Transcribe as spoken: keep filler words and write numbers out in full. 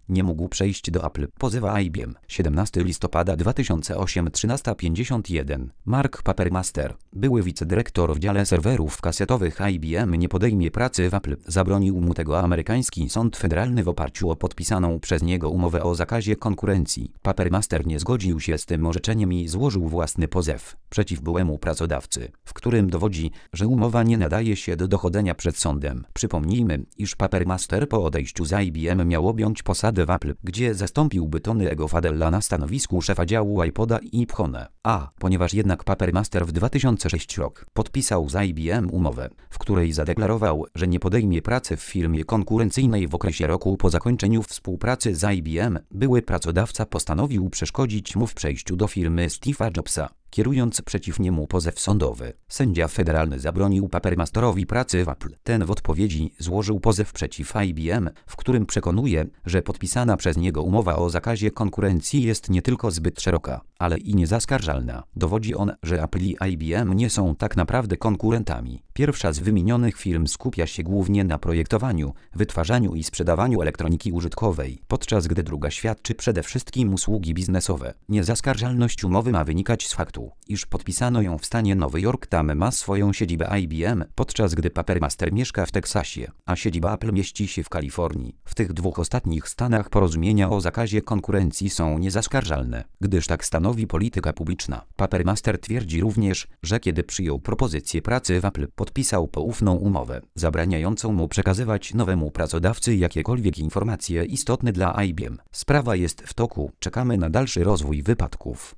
nie mógł przejść do Apple. Pozywa I B M. siedemnastego listopada dwa tysiące ósmego, trzynaста pięćdziesiąt jeden. Mark Papermaster, były wicedyrektor w dziale serwerów kasetowych I B M, nie podejmie pracy w Apple. Zabronił mu tego amerykański sąd federalny w oparciu o podpisaną przez niego umowę o zakazie konkurencji. Papermaster nie zgodził się z tym orzeczeniem i złożył własny pozew przeciw byłemu pracodawcy, w którym dowodzi, że umowa nie nadaje się do dochodzenia przed sądem. Przypomnijmy, iż Papermaster po odejściu z I B M miał objąć posadę w Apple, gdzie zastąpiłby Tony'ego Fadella na stanowisku szefa działu iPoda i iPhone. A ponieważ jednak Papermaster w dwa tysiące szóstym roku podpisał z I B M umowę, w której zadeklarował, że nie podejmie pracy w firmie konkurencyjnej w okresie roku po zakończeniu współpracy z I B M, były pracodawca postanowił przeszkodzić mu w przejściu do firmy Steve'a Jobsa, kierując przeciw niemu pozew sądowy. Sędzia federalny zabronił Papermasterowi pracy w Apple. Ten w odpowiedzi złożył pozew przeciw I B M, w którym przekonuje, że podpisana przez niego umowa o zakazie konkurencji jest nie tylko zbyt szeroka, ale i niezaskarżalna. Dowodzi on, że Apple i I B M nie są tak naprawdę konkurentami. Pierwsza z wymienionych firm skupia się głównie na projektowaniu, wytwarzaniu i sprzedawaniu elektroniki użytkowej, podczas gdy druga świadczy przede wszystkim usługi biznesowe. Niezaskarżalność umowy ma wynikać z faktu, iż podpisano ją w stanie Nowy Jork, tam ma swoją siedzibę I B M, podczas gdy Papermaster mieszka w Teksasie, a siedziba Apple mieści się w Kalifornii. W tych dwóch ostatnich stanach porozumienia o zakazie konkurencji są niezaskarżalne, gdyż tak stanowi polityka publiczna. Papermaster twierdzi również, że kiedy przyjął propozycję pracy w Apple, podpisał poufną umowę, zabraniającą mu przekazywać nowemu pracodawcy jakiekolwiek informacje istotne dla I B M. Sprawa jest w toku, czekamy na dalszy rozwój wypadków.